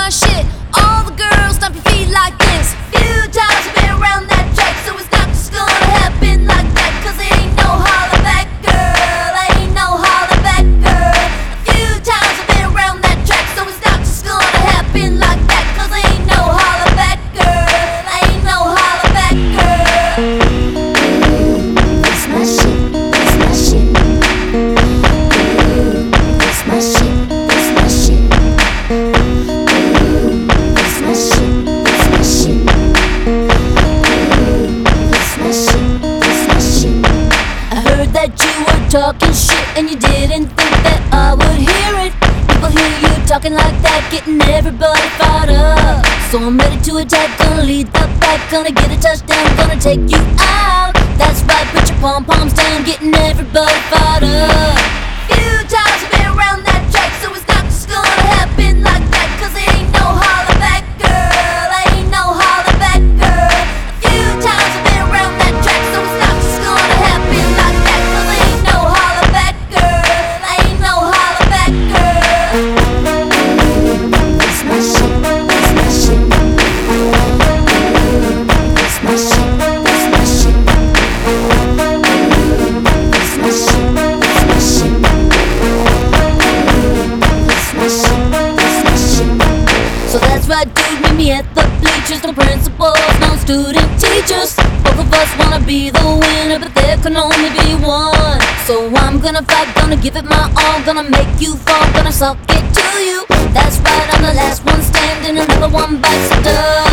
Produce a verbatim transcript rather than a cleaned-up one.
my shit. All the girls stomp your feet like this. Few times I've been around that track, so it's not just gonna happen like that. Cause it ain't no holler back, girl. Ain't no holler back, girl. A few times I've been around that track, so it's not just gonna happen like that. Cause it ain't no holler back, girl. Ain't no holler back, girl. That's my shit, that's my shit. That's my shit, that's my shit. That's my shit, that's my shit. That's my shit, that's my shit. I heard that you were talking shit and you didn't think that I would hear it. People hear you talking like that, getting everybody fired up. So I'm ready to attack, gonna lead the pack, gonna get a touchdown, gonna take you out. That's right, put your pom-poms down, getting everybody fired up. Few times I've been around that track, so it's not just gonna happen like that. Cause it ain't no holler back, girl. Ain't no holler back, girl. A few times I've been around that track, so it's not just gonna happen like that. Cause it ain't no holler back, girl. Ain't no holler back, girl. That's my shit, that's my shit. That's my shit, that's my shit. That's my shit, that's my shit. That's my shit, that's my shit. So that's right, dude, meet me at the bleachers. No principals, no student teachers. Both of us wanna be the winner, but there can only be one. So I'm gonna fight, gonna give it my all, gonna make you fall, gonna suck it to you. That's right, I'm the last one standing, another one bites the dust.